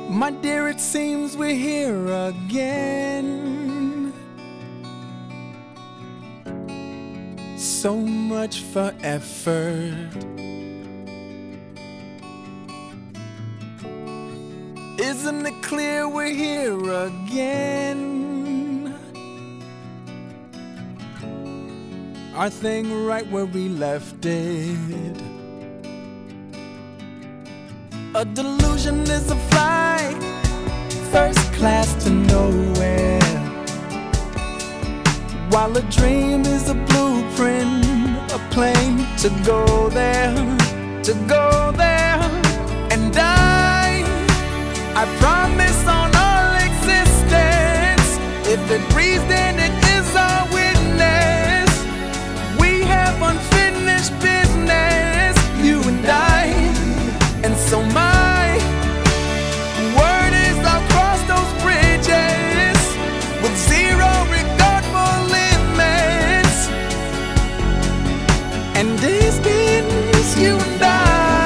My dear, it seems we're here again. So much for effort. Isn't it clear we're here again? Our thing right where we left it. A delusion is a flight, first class to nowhere, while a dream is a blueprint, a plane to go there, to go there. And I promise on all existence, if it breathes then it is our witness. We have unfinished business, you and I. And so my word is I'll cross those bridges with zero regard for limits. And this means you and I.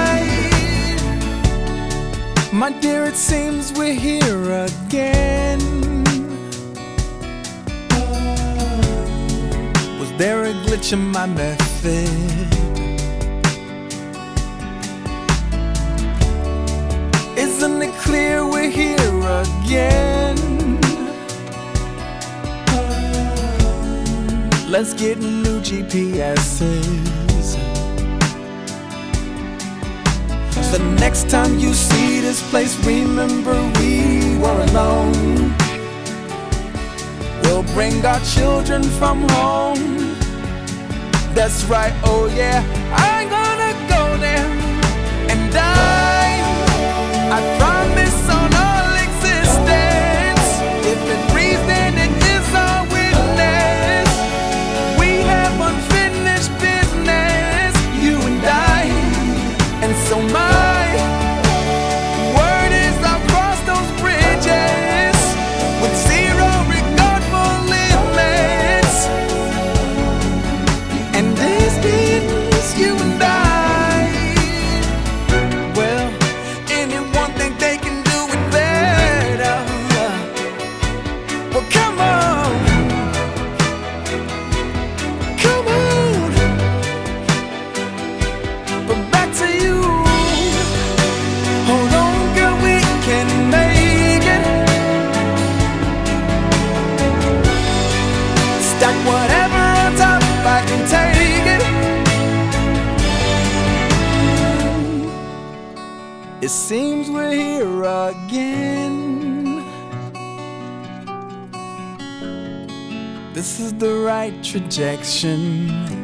My dear, it seems we're here again. Was there a glitch in my method? Isn't it clear we're here again? Let's get new GPS's. So next time you see this place, remember we were alone. We'll bring our children from home. That's right, oh yeah, I'm gonna go there. And I promise on all existence, if it breathes then it is our witness. We have unfinished business, you and I. And so my word is I'll cross those bridges with zero regard for limits. And this means you and I. Whatever on top, I can take it. It seems we're here again. This is the right trajectory.